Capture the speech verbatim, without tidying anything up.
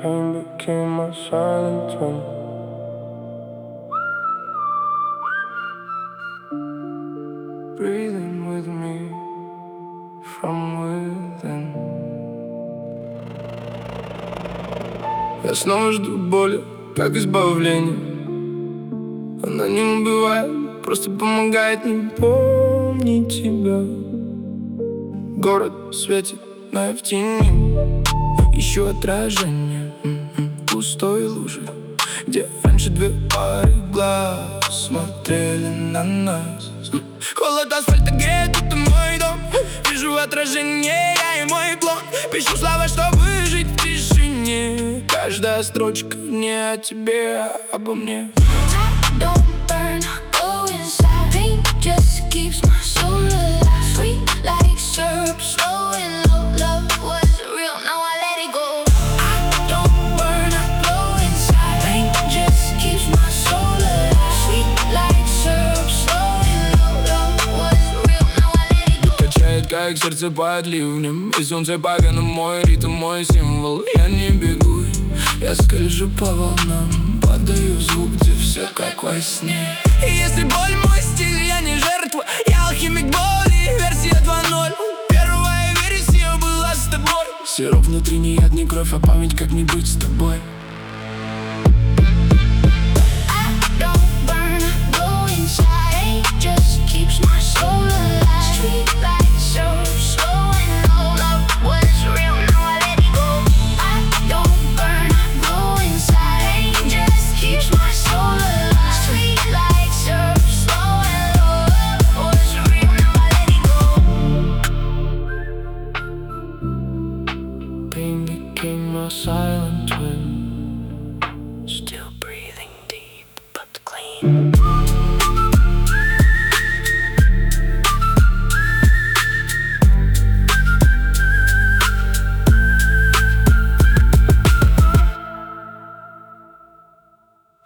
pain became my silent tone. Breathing with me from within. Я снова жду боли, как избавление. Она не убивает, просто помогает не помнить тебя. Город светит, но я в тени. Ищу отражение в пустой луже, где раньше две пары глаз смотрели на нас. Холод асфальта греет, это мой дом. Вижу отражение, я и мой клон. Пишу слова, чтобы жить в тишине. Каждая строчка не о тебе, а обо мне. Don't burn, go inside. Pain just keeps my soul alive. Sweet like syrup, slow and low. Love was real, now I let it go. I don't burn, I glow inside. Pain just keeps my soul alive. Sweet like syrup, slow and low. Love was real, now I let it go. Качает, как сердце под ливнем, и солнце погано, мой ритм, мой символ. Я не бегу, я скольжу по волнам. Падаю в звук, где все как во сне. И если боль мой стиль, я не жертва. Я алхимик боли, версия два ноль. Первая версия была с тобой. Сироп внутри, не яд, не кровь, а память, как не быть с тобой. I don't burn, I glow inside. Pain just keeps my soul alive. Sweet like syrup, slow and low. Love was real, now I let it go. I don't burn, I glow inside. Pain just keeps my soul alive. Sweet like syrup, slow and low. Love was real, now I let it go. Pain became my silence.